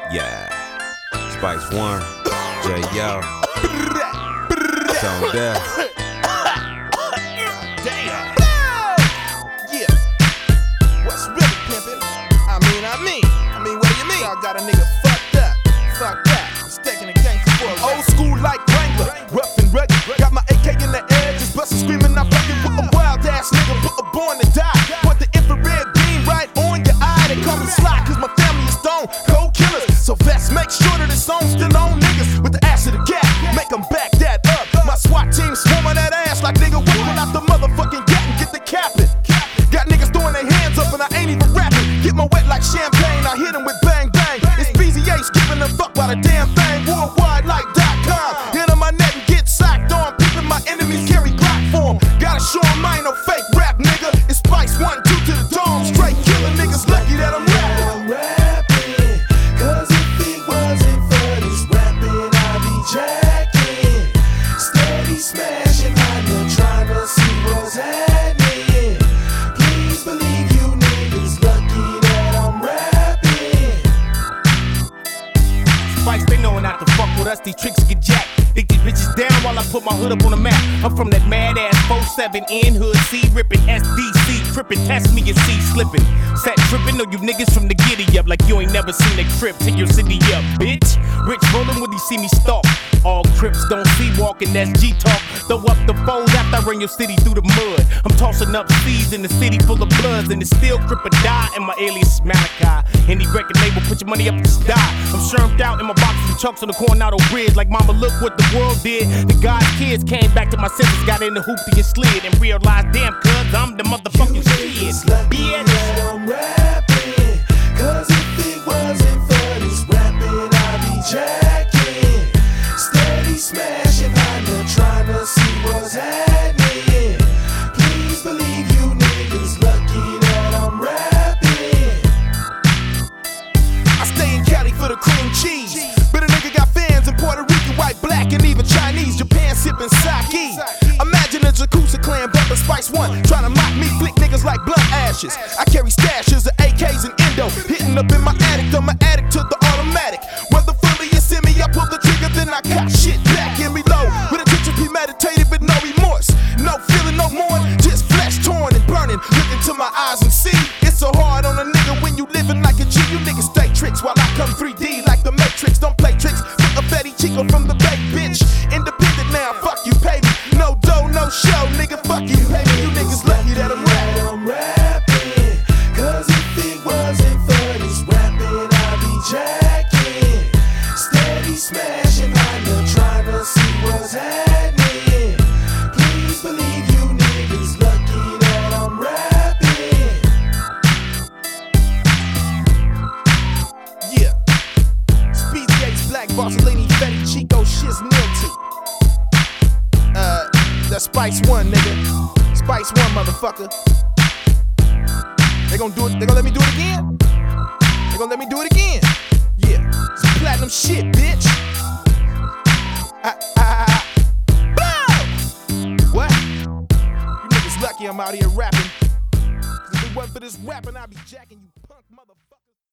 Yeah. Spice One, J.Yo. Tone Death. Damn. Yeah. What's really pimpin'? I mean, what do you mean? Y'all got a nigga fucked up. Mistaking the gangster for a old school like Wrangler. Rough and rugged. Got my AK in the air, just bustin' screaming. I fucking with a wild ass nigga, born to die. Put the infrared beam right on your eye. They call me Sly, cause my family is stone cold killers. So vets make sure that it's on still on niggas with the ass of the gap. Make them back that up. My SWAT team swarming that ass like nigga whipping out the motherfucking gat and get the capping. Got niggas throwing their hands up and I ain't even rapping. Get my wet like champagne, I hit them with bang bang. It's BZA skipping the fuck by the damn thing. Worldwide like .com. Hit on my neck and get socked on. Peeping my enemies carry Glock for 'em. Gotta show 'em I ain't no fake rap nigga. It's Spice 1, 2 to the dome. Straight killing niggas lucky that I'm rapping. Cause if it wasn't for this rapping, I'd be jacking. Steady smashing, I'm not trying to see what's happening. Please believe you niggas lucky that I'm rapping. Spice, they knowin' not to fuck with us, these tricks get jacked. Think these bitches down while I put my hood up on the map. I'm from that mad ass 47 in hood C, rippin' SDC, trippin', test me and see slippin'. Sat trippin', know you niggas from the giddy up like you ain't never seen a crib. Take your city up, bitch. Rich rollin' when you see me stalk. All Crips don't see walking, that's G-talk. Throw up the foes after I run your city through the mud. I'm tossing up seeds in the city full of bloods, and it's still Crip or die, and my alias is Malachi. Any record label, put your money up to die. I'm shermed out in my boxes and chunks on the Coronado Bridge. Like mama, look what the world did. The God's kids came back to my senses, got in the hoopty and slid, and realized, damn, cuz I'm the motherfucking shit. That I'm rapping. Cause if it wasn't for this rapping, I'd be jacking. Steady smashing, I'm not trying to see what's happening. Please believe you niggas lucky that I'm rapping. I stay in Cali for the cream cheese. But a nigga got fans in Puerto Rican, white, black, and even Chinese. Japan sipping sake. Imagine a Jacuzzi clan, but the Spice One tryna mock me, flick niggas like blood ashes. I carry stashes of AKs and endo, hitting up in my attic. I'm an addict to the automatic. Whether fully you see me, I pull the trigger, then I cock shit back and reload. With attention premeditated, with no remorse, no feeling no more, just flesh torn and burning. Look into my eyes and see it's so hard on a nigga when you living like a G. You niggas stay tricks while I come 3D like the Matrix. Don't play tricks. Fuck a Betty Chico from the Bay, bitch. Independent now, fuck you, pay me. No dough, no show, nigga, fuck you, pay me. You niggas lucky that I'm rapping. Cause if it wasn't for this rapping, I'd be jacking. Steady smashing, I'm not trying to see what's happening. Please believe you niggas lucky that I'm rapping. Yeah. Speed Gates, Black Barcelini, Betty Chico, shit's nilty. That's Spice One, nigga. Spice One, motherfucker. They gonna do it. They gonna let me do it again? They gonna let me do it again? Yeah. It's platinum shit, bitch. Blow! What? You niggas lucky I'm out here rapping. 'Cause if it wasn't for this rapping, I'd be jacking you.